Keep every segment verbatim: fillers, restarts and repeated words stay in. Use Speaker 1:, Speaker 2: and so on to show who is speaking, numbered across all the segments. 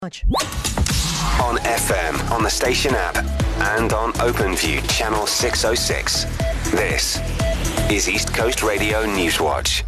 Speaker 1: Much.
Speaker 2: On F M, on the station app, and on OpenView channel six oh six. This is East Coast Radio Newswatch.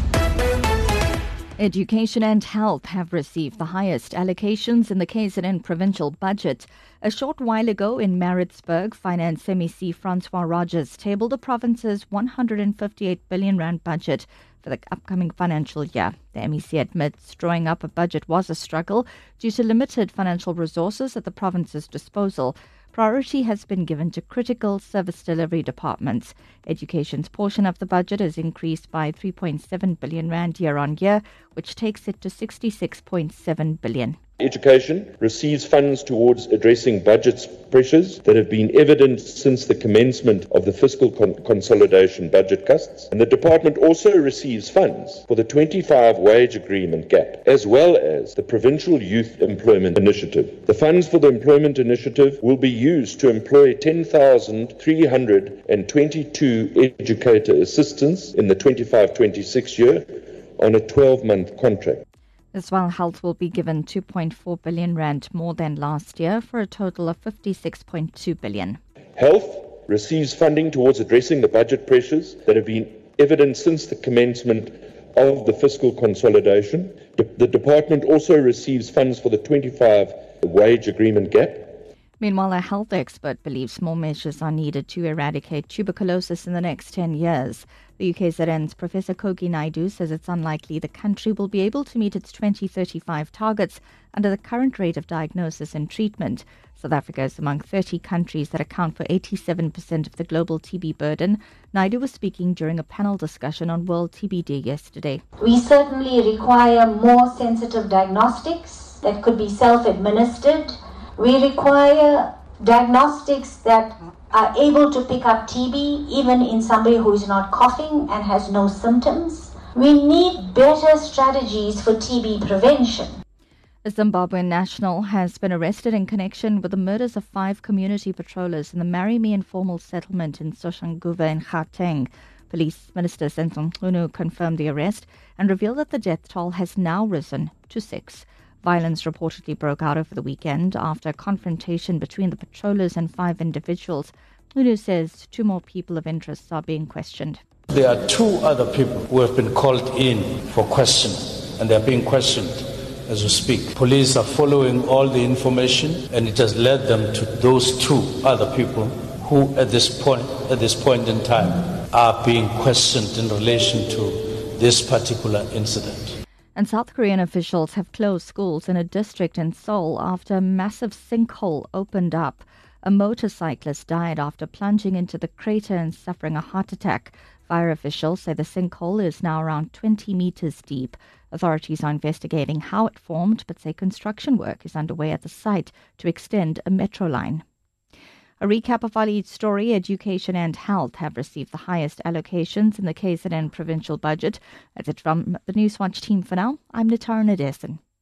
Speaker 3: Education and health have received the highest allocations in the K Z N provincial budget. A short while ago in Maritzburg, Finance M E C Francois Rogers tabled the province's one hundred fifty-eight billion rand budget for the upcoming financial year. The M E C admits drawing up a budget was a struggle due to limited financial resources at the province's disposal. Priority has been given to critical service delivery departments. Education's portion of the budget has increased by three point seven billion rand year on year, which takes it to sixty-six point seven billion.
Speaker 4: Education receives funds towards addressing budget pressures that have been evident since the commencement of the fiscal con- consolidation budget cuts, and the department also receives funds for the twenty-five wage agreement gap, as well as the Provincial Youth Employment Initiative. The funds for the Employment Initiative will be used to employ ten thousand three hundred twenty-two educator assistants in the twenty-five twenty-six year on a twelve-month contract.
Speaker 3: As well, health will be given two point four billion rand more than last year for a total of fifty-six point two billion.
Speaker 4: Health receives funding towards addressing the budget pressures that have been evident since the commencement of the fiscal consolidation. The department also receives funds for the twenty-five wage agreement gap.
Speaker 3: Meanwhile, a health expert believes more measures are needed to eradicate tuberculosis in the next ten years. The U K Z N's Professor Kogi Naidu says it's unlikely the country will be able to meet its twenty thirty-five targets under the current rate of diagnosis and treatment. South Africa is among thirty countries that account for eighty-seven percent of the global T B burden. Naidu was speaking during a panel discussion on World T B Day yesterday.
Speaker 5: We certainly require more sensitive diagnostics that could be self-administered. We require diagnostics that are able to pick up T B even in somebody who is not coughing and has no symptoms. We need better strategies for T B prevention.
Speaker 3: A Zimbabwean national has been arrested in connection with the murders of five community patrollers in the Marimi informal settlement in Soshanguve in Gauteng. Police Minister Senzo Mchunu confirmed the arrest and revealed that the death toll has now risen to six. Violence reportedly broke out over the weekend after a confrontation between the patrollers and five individuals. Mchunu says two more people of interest are being questioned.
Speaker 6: There are two other people who have been called in for questioning, and they are being questioned as we speak. Police are following all the information, and it has led them to those two other people who, at this point, at this point in time, are being questioned in relation to this particular incident.
Speaker 3: And South Korean officials have closed schools in a district in Seoul after a massive sinkhole opened up. A motorcyclist died after plunging into the crater and suffering a heart attack. Fire officials say the sinkhole is now around twenty meters deep. Authorities are investigating how it formed, but say construction work is underway at the site to extend a metro line. A recap of our lead story: education and health have received the highest allocations in the K Z N provincial budget. That's it from the Newswatch team for now. I'm Natara Nadesan.